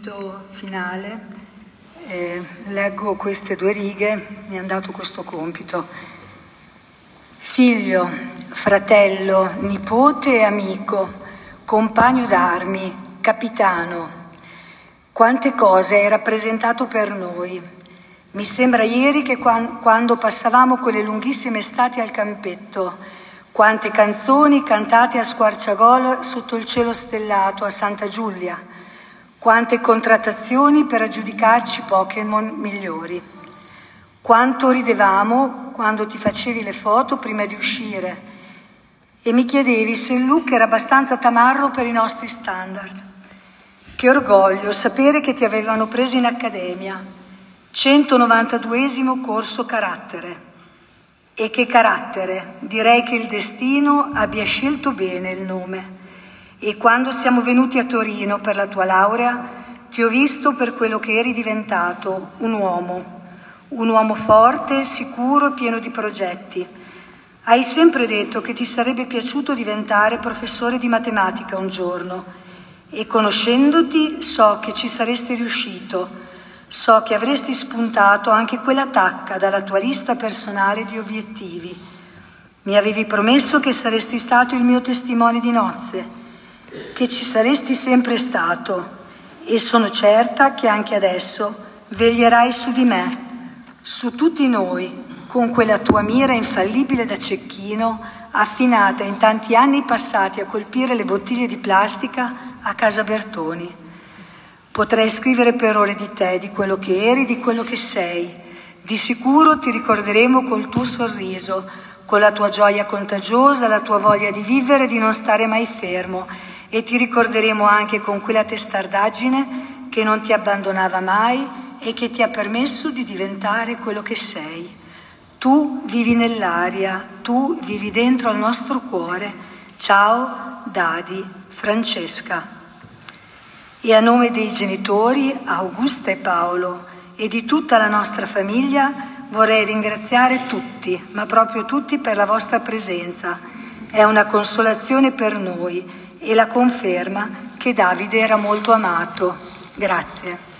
compito finale. Leggo queste 2 righe, mi hanno dato questo compito. Figlio, fratello, nipote e amico, compagno d'armi, capitano, quante cose hai rappresentato per noi. Mi sembra ieri che quando passavamo quelle lunghissime estati al campetto, quante canzoni cantate a squarciagola sotto il cielo stellato a Santa Giulia, quante contrattazioni per aggiudicarci Pokémon migliori. Quanto ridevamo quando ti facevi le foto prima di uscire e mi chiedevi se il look era abbastanza tamarro per i nostri standard. Che orgoglio sapere che ti avevano preso in accademia, 192esimo corso carattere. E che carattere, direi che il destino abbia scelto bene il nome. E quando siamo venuti a Torino per la tua laurea, ti ho visto per quello che eri diventato, un uomo forte, sicuro e pieno di progetti. Hai sempre detto che ti sarebbe piaciuto diventare professore di matematica un giorno e conoscendoti so che ci saresti riuscito. So che avresti spuntato anche quella tacca dalla tua lista personale di obiettivi. Mi avevi promesso che saresti stato il mio testimone di nozze, che ci saresti sempre stato e sono certa che anche adesso veglierai su di me, su tutti noi, con quella tua mira infallibile da cecchino, affinata in tanti anni passati a colpire le bottiglie di plastica a casa Bertoni. Potrei scrivere per ore di te, di quello che eri, di quello che sei. Di sicuro ti ricorderemo col tuo sorriso, con la tua gioia contagiosa, la tua voglia di vivere e di non stare mai fermo. E ti ricorderemo anche con quella testardaggine che non ti abbandonava mai e che ti ha permesso di diventare quello che sei. Tu vivi nell'aria, tu vivi dentro al nostro cuore. Ciao, Dadi, Francesca. E a nome dei genitori, Augusta e Paolo, e di tutta la nostra famiglia, vorrei ringraziare tutti, ma proprio tutti, per la vostra presenza. È una consolazione per noi e la conferma che Davide era molto amato. Grazie.